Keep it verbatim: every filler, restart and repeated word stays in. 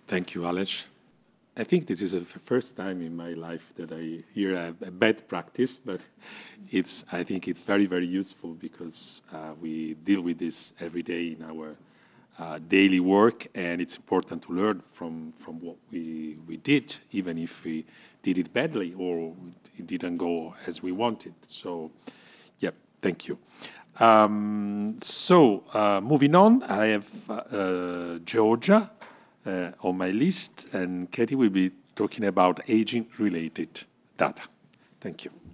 Thank you, Alex. I think this is the f- first time in my life that I hear a, a bad practice, but it's I think it's very very useful because uh, we deal with this every day in our uh, daily work, and it's important to learn from from what we we did, even if we did it badly or it didn't go as we wanted. So, yeah, thank you. Um, so, uh, moving on, I have uh, uh, Georgia uh, on my list, and Katie will be talking about aging-related data. Thank you.